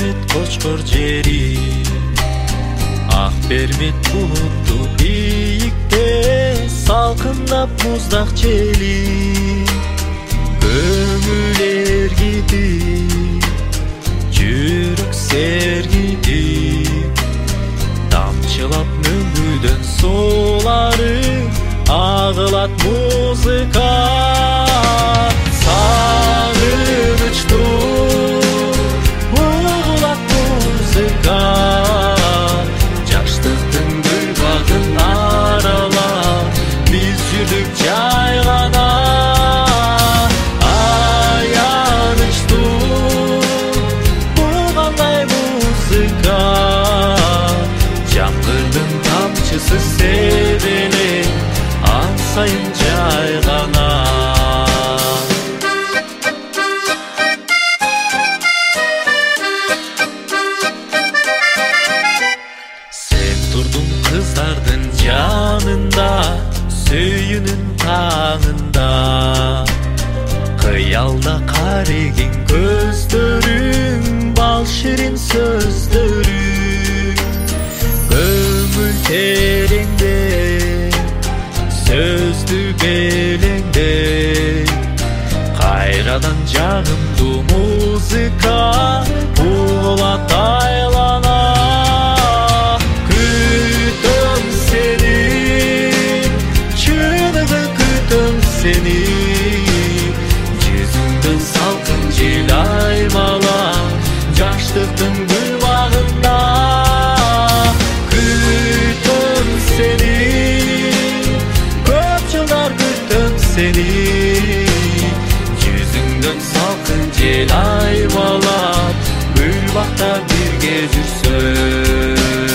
бермет кочкор жери, ак бермет булутту ийикте салкындап муздак жели. Көңүл эргитип, жүрөк сергитип, тамчылап мөңгүдөн сулары агылат музыка. Сагынычтуу угулат музыка, жаштыктын гүл багын аралап биз жүрдүк жай гана. Аянычтуу бул кандай музыка, жамгырдын тамчысы себеле ан сайын жай гана. Кыздардын жанында, сүйүүнүн таңында, кыялда кареген көздөрүң, бал ширин сөздөрүң. Көңүл тереңде, сөздү белеңде, кайрадан жагымдуу музыка угулат айлана. Seni жүзүңдөн салкын жел аймалап, жаштыктын гүл багында күтөм сени, көп жылдар күтөм сени. Жүзүңдөн салкын жел аймалап, гүл бакта бирге жүрсөм.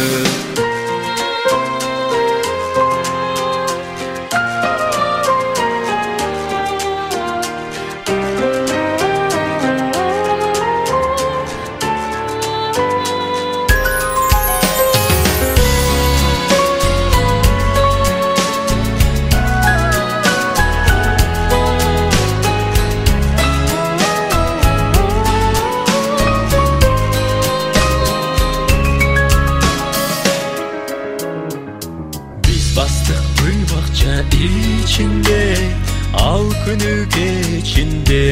Бастык гүл бакча ичинде, ал күнү кечинде,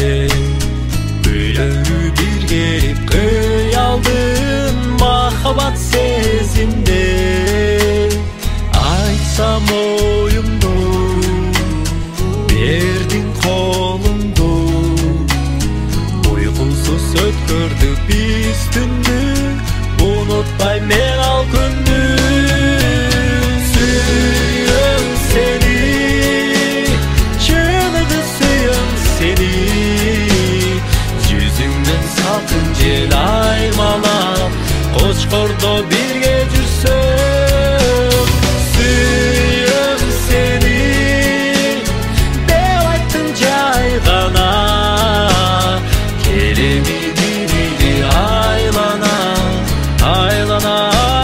үйлөрү биргелип кыялдын махабат сезимде. Айтсам оюмду, бердиң колуңду, уйкусуз өткөрдүк биз түндү, унутпайм мен ал күндү. Сүйөм сени, чыныгы сүйөм сени, жүзүңдөн салкын жел аймалап, кочкордо бирге жүрсөм. Сүйөм сени деп айттым жай гана, келеми бирили айлана, айлана.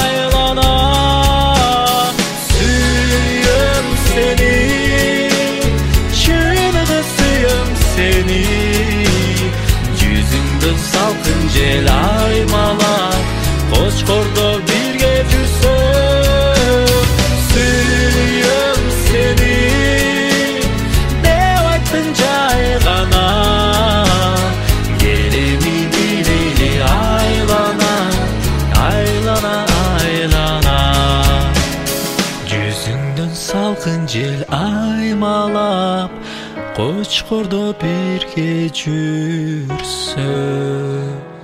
Жүзүңдөн салкын жел аймалап, кочкордо бирге жүрсөм. Сүйөм сени деп айттым жай гана, келеми билели айлана, айлана, айлана. Жүзүңдөн салкын жел аймалап, кочкордо бирге жүрсөм.